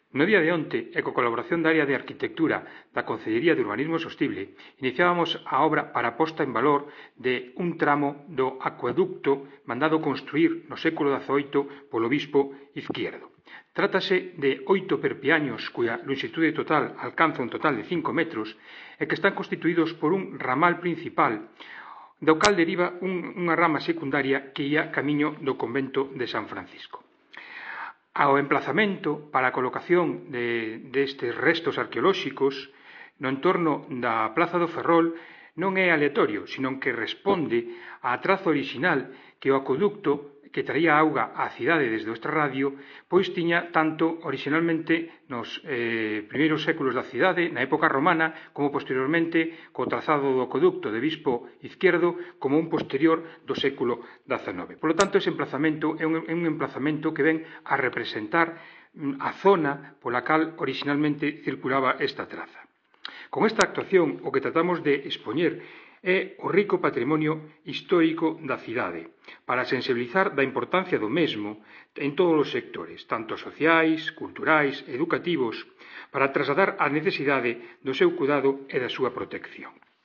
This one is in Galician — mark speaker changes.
Speaker 1: No día de onte, e coa colaboración da área de arquitectura da Concellería de Urbanismo Sostible, iniciábamos a obra para a posta en valor de un tramo do acueducto mandado construir no século XVIII polo bispo Izquierdo. Trátase de 8 perpiaños cuya longitude total alcanza un total de 5 metros e que están constituídos por un ramal principal do cal deriva unha rama secundaria que ia camiño do convento de San Francisco. Ao emplazamento para a colocación destes restos arqueolóxicos no entorno da Plaza do Ferrol non é aleatorio, senón que responde á traza orixinal que o acueducto que traía auga á cidade desde o extrarradio, pois tiña tanto orixinalmente nos primeiros séculos da cidade, na época romana, como posteriormente co trazado do acueducto de Bispo Izquierdo, como un posterior do século XIX. Por lo tanto, ese emplazamento é un emplazamento que ven a representar a zona pola cal orixinalmente circulaba esta traza. Con esta actuación, o que tratamos de expoñer é o rico patrimonio histórico da cidade, para sensibilizar da importancia do mesmo en todos os sectores, tanto sociais, culturais, educativos, para trasladar a necesidade do seu cuidado e da súa protección.